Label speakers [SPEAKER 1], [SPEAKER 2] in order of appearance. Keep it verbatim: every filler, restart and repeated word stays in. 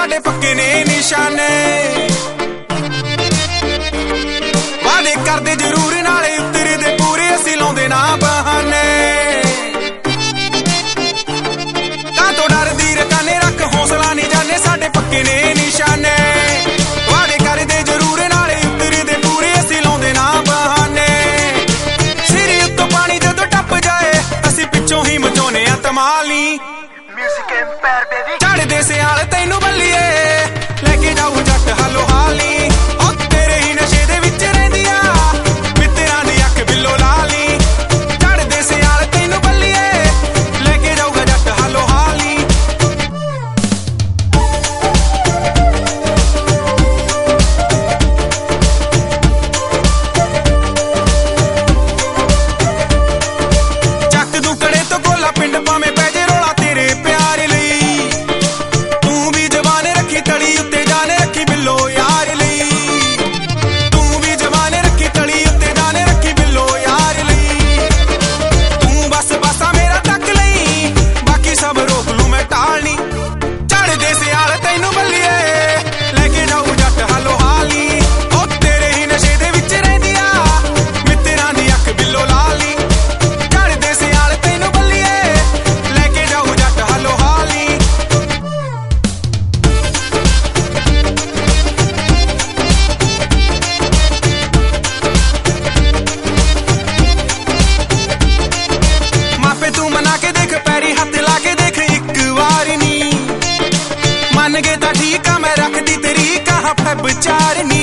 [SPEAKER 1] साडे पक्के ने निशाने वादे करदे जरूर नाले उतरे दे पूरे असीं लाउंदे ना बहाने तां तो डरदी रकाने रख हौसला नहीं जाने साडे पक्के ने निशाने वादे करदे जरूर नाले उतरे दे पूरे असीं लाउंदे ना बहाने सिर उत्तों पानी जदों टप जाए असीं पिछों ही मचाउने आ तमाली चढ़दे सियाल तैनू बल्लीए लेके जाऊ जट हालो हाली ओ तेरे ही नशे दे विच रहिंदी आ मित्तरां दी अख बिल्लो लाली चढ़दे सियाल तैनू बल्लीए लेके जाऊगा जट हालो हाली चक दूं कड़े तो गोला पिंड भावें पै जे रोला तेरे प्यार लई ठीक आ मैं रखदी तेरी कहां फैब चार